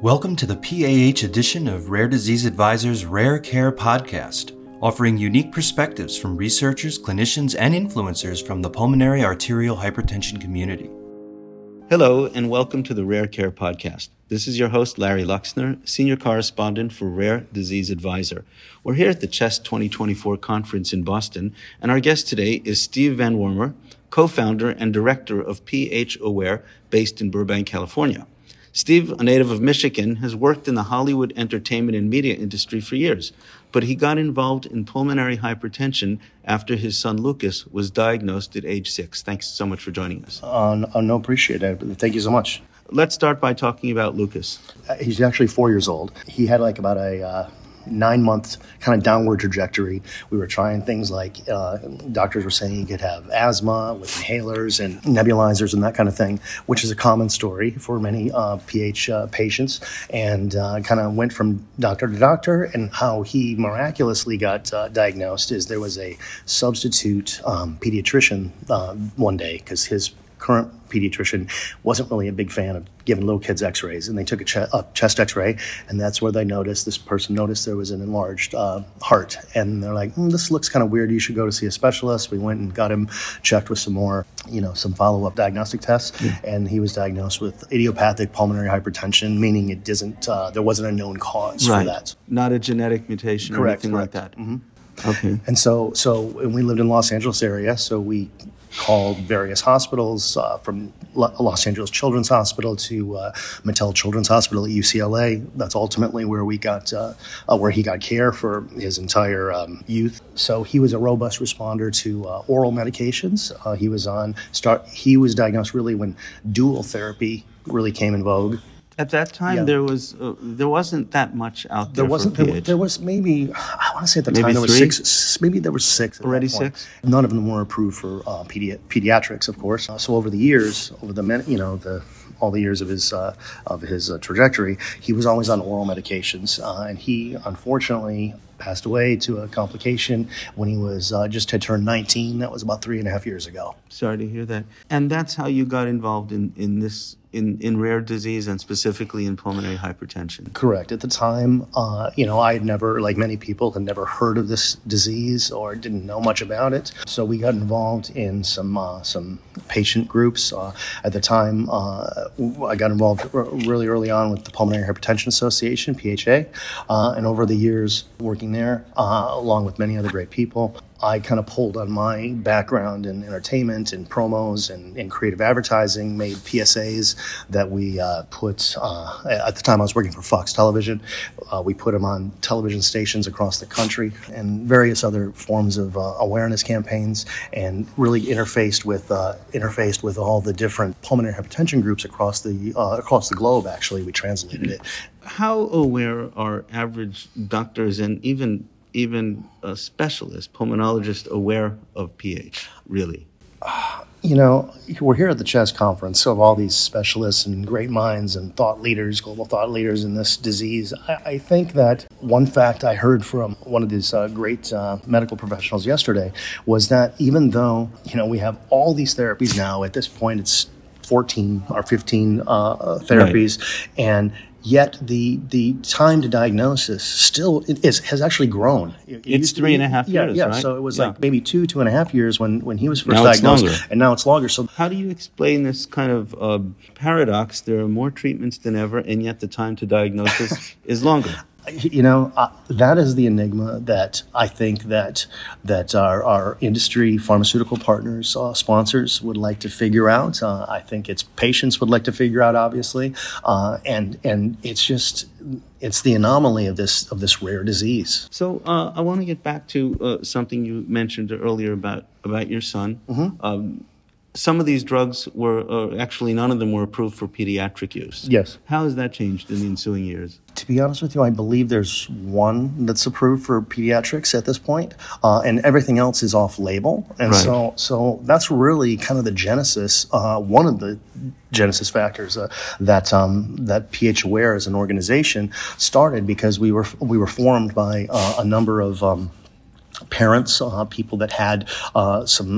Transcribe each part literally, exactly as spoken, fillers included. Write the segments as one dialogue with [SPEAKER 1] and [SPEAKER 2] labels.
[SPEAKER 1] Welcome to the P A H edition of Rare Disease Advisor's Rare Care Podcast, offering unique perspectives from researchers, clinicians, and influencers from the pulmonary arterial hypertension community.
[SPEAKER 2] Hello, and welcome to the Rare Care Podcast. This is your host, Larry Luxner, Senior Correspondent for Rare Disease Advisor. We're here at the CHEST twenty twenty-four conference in Boston, and our guest today is Steve Van Wormer, co-founder and director of P H Aware, based in Burbank, California. Steve, a native of Michigan, has worked in the Hollywood entertainment and media industry for years, but he got involved in pulmonary hypertension after his son Lucas was diagnosed at age six. Thanks so much for joining us.
[SPEAKER 3] Uh, no, no, appreciate it. Thank you so much.
[SPEAKER 2] Let's start by talking about Lucas.
[SPEAKER 3] Uh, he's actually four years old. He had like about a uh, nine-month kind of downward trajectory. We were trying things like uh, doctors were saying he could have asthma with inhalers and nebulizers and that kind of thing, which is a common story for many uh, P H uh, patients, and uh, kind of went from doctor to doctor. And how he miraculously got uh, diagnosed is there was a substitute um, pediatrician uh, one day, because his current pediatrician wasn't really a big fan of giving little kids x-rays, and they took a, ch- a chest x-ray, and that's where they noticed, this person noticed there was an enlarged uh, heart, and they're like, mm, this looks kind of weird, you should go to see a specialist. We went and got him checked with some more, you know, some follow-up diagnostic tests, yeah. And he was diagnosed with idiopathic pulmonary hypertension, meaning it doesn't, uh, there wasn't a known cause
[SPEAKER 2] right.
[SPEAKER 3] for that.
[SPEAKER 2] Not a genetic mutation
[SPEAKER 3] correct,
[SPEAKER 2] or anything
[SPEAKER 3] correct.
[SPEAKER 2] like that.
[SPEAKER 3] Mm-hmm.
[SPEAKER 2] Okay.
[SPEAKER 3] And so, so and we lived in Los Angeles area, so we called various hospitals, uh, from Los Angeles Children's Hospital to uh, Mattel Children's Hospital at U C L A. That's ultimately where we got, uh, uh, where he got care for his entire um, youth. So he was a robust responder to uh, oral medications. Uh, he was on start. He was diagnosed really when dual therapy really came in vogue.
[SPEAKER 2] At that time, yeah. there was uh, there wasn't that much out there.
[SPEAKER 3] There wasn't.
[SPEAKER 2] For
[SPEAKER 3] there, there was maybe I want to say at the
[SPEAKER 2] maybe
[SPEAKER 3] time there
[SPEAKER 2] three?
[SPEAKER 3] was six. Maybe there were six
[SPEAKER 2] already. Six.
[SPEAKER 3] None of them were approved for uh, pedi- pediatrics, of course. Uh, so over the years, over the men- you know the all the years of his uh, of his uh, trajectory, he was always on oral medications, uh, and he unfortunately passed away to a complication when he was uh, just had turned nineteen. That was about three and a half years ago.
[SPEAKER 2] Sorry to hear that. And that's how you got involved in in this. In, in rare disease and specifically in pulmonary hypertension.
[SPEAKER 3] Correct. At the time, uh, you know, I had never, like many people, had never heard of this disease or didn't know much about it. So we got involved in some uh, some patient groups. Uh, at the time, uh, I got involved r- really early on with the Pulmonary Hypertension Association, P H A, uh, and over the years working there, uh, along with many other great people, I kind of pulled on my background in entertainment and promos and, and creative advertising, made P S As that we uh, put, uh, at the time I was working for Fox Television, uh, we put them on television stations across the country and various other forms of uh, awareness campaigns, and really interfaced with uh, interfaced with all the different pulmonary hypertension groups across the uh, across the globe. Actually, we translated it.
[SPEAKER 2] How aware are average doctors and even even a specialist, pulmonologist, aware of P H, really?
[SPEAKER 3] Uh, you know, we're here at the CHEST conference of all these specialists and great minds and thought leaders, global thought leaders in this disease. I, I think that one fact I heard from one of these uh, great uh, medical professionals yesterday was that even though, you know, we have all these therapies now, at this point it's fourteen or fifteen uh, therapies, right. and Yet the the time to diagnosis still is, has actually grown.
[SPEAKER 2] It it's three be, and a half
[SPEAKER 3] yeah,
[SPEAKER 2] years,
[SPEAKER 3] yeah.
[SPEAKER 2] right?
[SPEAKER 3] So it was
[SPEAKER 2] yeah.
[SPEAKER 3] like maybe two, two and a half years when, when he was first
[SPEAKER 2] now
[SPEAKER 3] diagnosed,
[SPEAKER 2] it's longer.
[SPEAKER 3] And now it's longer. So
[SPEAKER 2] how do you explain this kind of uh, paradox? There are more treatments than ever, and yet the time to diagnosis is longer.
[SPEAKER 3] You know, uh, that is the enigma that I think that that our, our industry, pharmaceutical partners, uh, sponsors would like to figure out. Uh, I think its patients would like to figure out, obviously, uh, and and it's just it's the anomaly of this of this rare disease.
[SPEAKER 2] So uh, I want to get back to uh, something you mentioned earlier about about your son.
[SPEAKER 3] Mm-hmm. Um,
[SPEAKER 2] Some of these drugs were, uh, actually none of them were approved for pediatric use.
[SPEAKER 3] Yes.
[SPEAKER 2] How has that changed in the ensuing years?
[SPEAKER 3] To be honest with you, I believe there's one that's approved for pediatrics at this point, uh, and everything else is off-label. And
[SPEAKER 2] right.
[SPEAKER 3] so so that's really kind of the genesis, uh, one of the genesis factors uh, that um, that P H Aware as an organization started, because we were we were formed by uh, a number of um, parents, uh, people that had uh, some uh,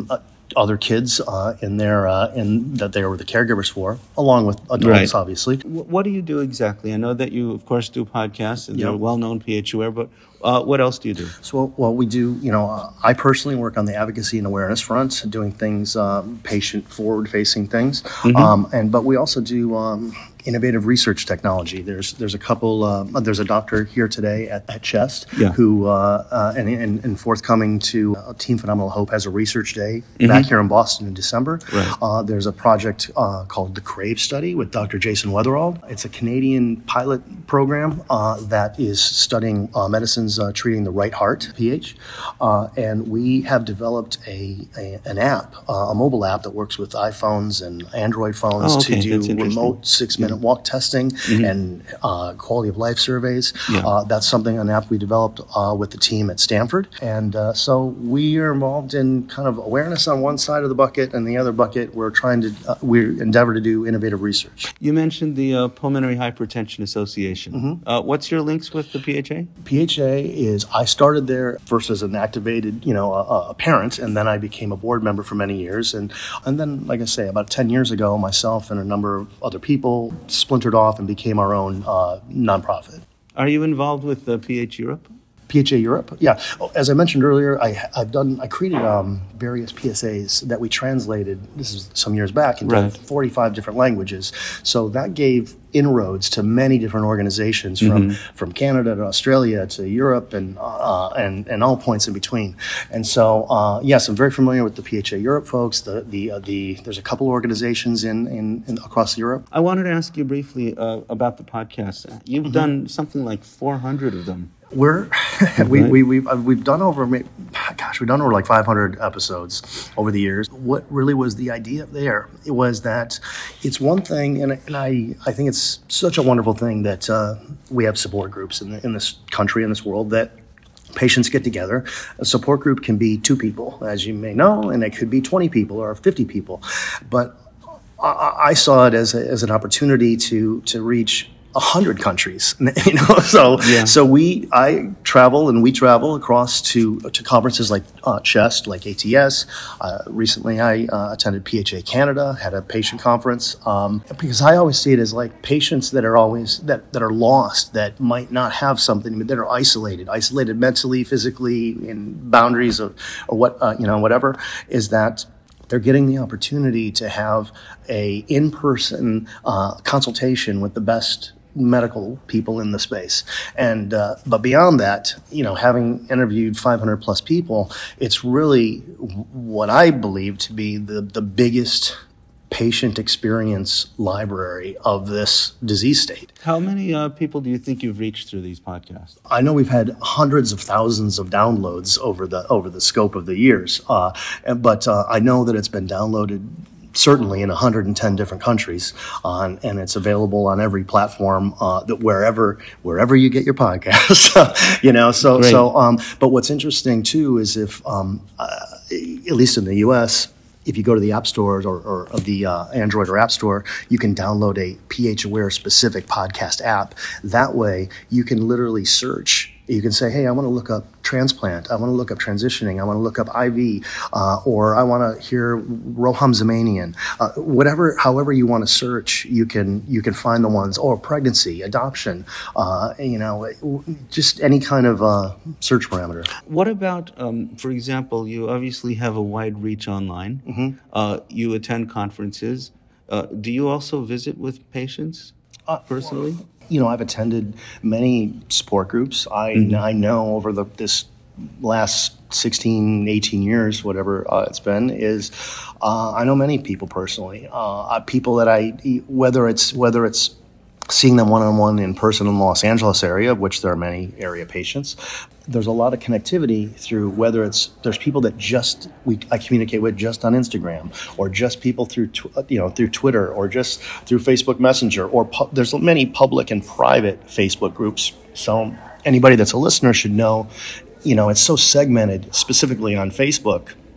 [SPEAKER 3] other kids uh, in their uh, in that they were the caregivers for, along with adults,
[SPEAKER 2] Right.
[SPEAKER 3] obviously.
[SPEAKER 2] What do you do exactly? I know that you, of course, do podcasts, and
[SPEAKER 3] Yep.
[SPEAKER 2] they're well-known P H Aware, but uh, what else do you do?
[SPEAKER 3] So, well, we do, you know, uh, I personally work on the advocacy and awareness front, doing things, um, patient forward-facing things.
[SPEAKER 2] Mm-hmm.
[SPEAKER 3] Um, and but we also do um, innovative research technology. There's there's a couple, uh, there's a doctor here today at, at Chest
[SPEAKER 2] Yeah.
[SPEAKER 3] who, uh, uh, and, and, and forthcoming to uh, Team Phenomenal Hope has a research day
[SPEAKER 2] Mm-hmm.
[SPEAKER 3] back here in Boston in December.
[SPEAKER 2] Right.
[SPEAKER 3] Uh, there's a project uh, called the CRAVE study with Doctor Jason Weatherald. It's a Canadian pilot program uh, that is studying uh, medicines uh, treating the right heart, P H. Uh, and we have developed a, a an app, uh, a mobile app that works with iPhones and Android phones
[SPEAKER 2] Oh, okay.
[SPEAKER 3] to
[SPEAKER 2] That's
[SPEAKER 3] do
[SPEAKER 2] interesting.
[SPEAKER 3] remote six-minute walk testing and uh, quality of life surveys.
[SPEAKER 2] Yeah.
[SPEAKER 3] Uh, that's something, an app we developed uh, with the team at Stanford. And uh, so we are involved in kind of awareness on one side of the bucket, and the other bucket we're trying to, uh, we endeavor to do innovative research.
[SPEAKER 2] You mentioned the uh, Pulmonary Hypertension Association.
[SPEAKER 3] Mm-hmm.
[SPEAKER 2] Uh, what's your links with the P H A?
[SPEAKER 3] P H A is, I started there first as an activated, you know, a, a parent, and then I became a board member for many years. And, and then, like I say, about ten years ago, myself and a number of other people splintered off and became our own uh, nonprofit.
[SPEAKER 2] Are you involved with the P H Europe?
[SPEAKER 3] P H A Europe, yeah. Oh, as I mentioned earlier, I, I've done, I created um, various P S As that we translated. This is some years back into
[SPEAKER 2] Right.
[SPEAKER 3] forty-five different languages. So that gave inroads to many different organizations from from Canada to Australia to Europe and uh, and and all points in between. And so, uh, yes, I'm very familiar with the P H A Europe folks. The the uh, the there's a couple organizations in, in, in across Europe.
[SPEAKER 2] I wanted to ask you briefly uh, about the podcast. You've done something like four hundred of them.
[SPEAKER 3] We're we, we we've uh, we've done over ma- gosh we've done over like five hundred episodes over the years. What really was the idea there? It was that it's one thing, and, and I I think it's such a wonderful thing that uh, we have support groups in the, in this country, in this world, that patients get together. A support group can be two people, as you may know, and it could be twenty people or fifty people. But I, I saw it as a, as an opportunity to to reach a hundred countries, you know. So,
[SPEAKER 2] Yeah.
[SPEAKER 3] so we, I travel and we travel across to to conferences like uh, Chest, like A T S. Uh, recently, I uh, attended P H A Canada, had a patient conference, um, because I always see it as like patients that are always that that are lost, that might not have something, that are isolated, isolated mentally, physically, in boundaries of or what uh, you know, whatever. Is that they're getting the opportunity to have a in-person uh, consultation with the best medical people in the space. And uh, but beyond that, you know, having interviewed five hundred plus people, it's really what I believe to be the the biggest patient experience library of this disease state.
[SPEAKER 2] How many uh, people do you think you've reached through these podcasts?
[SPEAKER 3] I know we've had hundreds of thousands of downloads over the over the scope of the years, uh, but uh, I know that it's been downloaded certainly in one hundred ten different countries, uh, and it's available on every platform uh, that wherever wherever you get your podcasts. you know, so
[SPEAKER 2] Great.
[SPEAKER 3] so. Um, but what's interesting too is if, um, uh, at least in the U S, if you go to the app stores or, or of the uh, Android or App Store, you can download a P H Aware specific podcast app. That way, you can literally search. You can say, hey, I want to look up transplant. I want to look up transitioning. I want to look up I V, uh, or I want to hear Roham Zamanian. Uh, whatever, however you want to search, you can you can find the ones. Or pregnancy, adoption. Uh, you know, just any kind of uh, search parameter.
[SPEAKER 2] What about, um, for example, you obviously have a wide reach online.
[SPEAKER 3] Mm-hmm.
[SPEAKER 2] Uh, you attend conferences. Uh, do you also visit with patients
[SPEAKER 3] Uh,
[SPEAKER 2] personally?
[SPEAKER 3] You know, I've attended many support groups. I
[SPEAKER 2] Mm-hmm.
[SPEAKER 3] I know over the this last sixteen, eighteen years, whatever uh, it's been, is uh, I know many people personally. Uh, people that I, whether it's whether it's seeing them one-on-one in person in the Los Angeles area, of which there are many area patients. There's a lot of connectivity through whether it's there's people that just we I communicate with just on Instagram, or just people through tw- you know through Twitter, or just through Facebook Messenger, or pu- there's many public and private Facebook groups. So anybody that's a listener should know, you know, it's so segmented specifically on Facebook.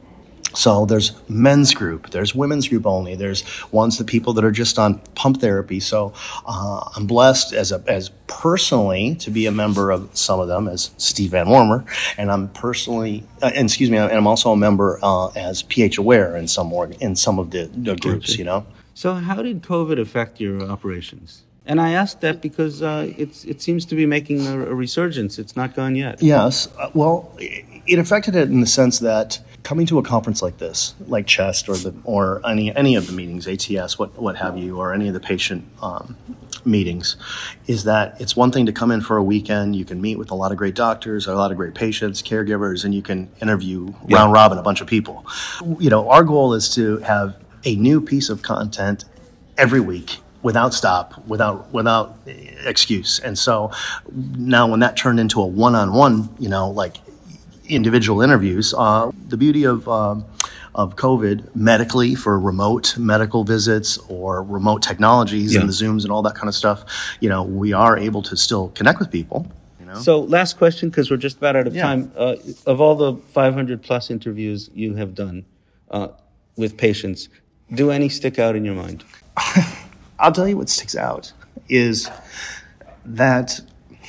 [SPEAKER 3] So there's men's group, there's women's group only, there's ones that people that are just on pump therapy. So uh, I'm blessed as a, as personally to be a member of some of them as Steve Van Wormer, and I'm personally, uh, and excuse me, and I'm also a member uh, as P H Aware in some org- in some of the, the groups. You know.
[SPEAKER 2] So how did COVID affect your operations? And I asked that because uh, it's it seems to be making a, a resurgence. It's not gone yet.
[SPEAKER 3] Yes. Uh, well, it, it affected it in the sense that coming to a conference like this, like CHEST or the or any any of the meetings, A T S, what what have you, or any of the patient um, meetings, is that it's one thing to come in for a weekend. You can meet with a lot of great doctors, a lot of great patients, caregivers, and you can interview yeah. round robin a bunch of people. You know, our goal is to have a new piece of content every week, without stop, without without excuse. And so now when that turned into a one-on-one, you know, like individual interviews, uh, the beauty of um, of COVID medically for remote medical visits or remote technologies yeah. and the Zooms and all that kind of stuff, you know, we are able to still connect with people. You know?
[SPEAKER 2] So last question, because we're just about out of
[SPEAKER 3] yeah.
[SPEAKER 2] time. Uh, of all the five hundred plus interviews you have done uh, with patients, do any stick out in your mind?
[SPEAKER 3] I'll tell you what sticks out is that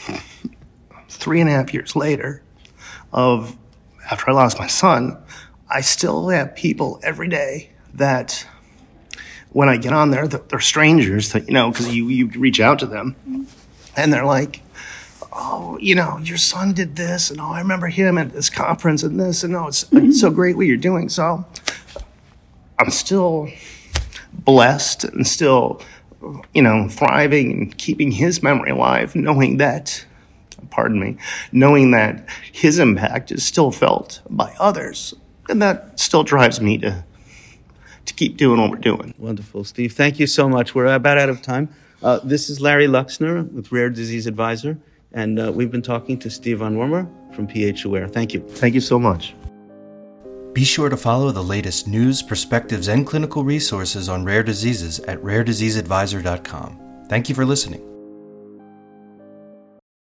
[SPEAKER 3] three and a half years later of after I lost my son, I still have people every day that when I get on there, they're strangers that, you know, because you, you reach out to them and they're like, oh, you know, your son did this, and oh, I remember him at this conference and this, and oh, it's, it's so great what you're doing. So I'm still blessed and still, you know, thriving and keeping his memory alive, knowing that, pardon me, knowing that his impact is still felt by others. And that still drives me to to keep doing what we're doing.
[SPEAKER 2] Wonderful, Steve. Thank you so much. We're about out of time. Uh, this is Larry Luxner with Rare Disease Advisor, and uh, we've been talking to Steve Van Wormer from P H Aware. Thank you.
[SPEAKER 3] Thank you so much.
[SPEAKER 1] Be sure to follow the latest news, perspectives, and clinical resources on rare diseases at rare disease advisor dot com. Thank you for listening.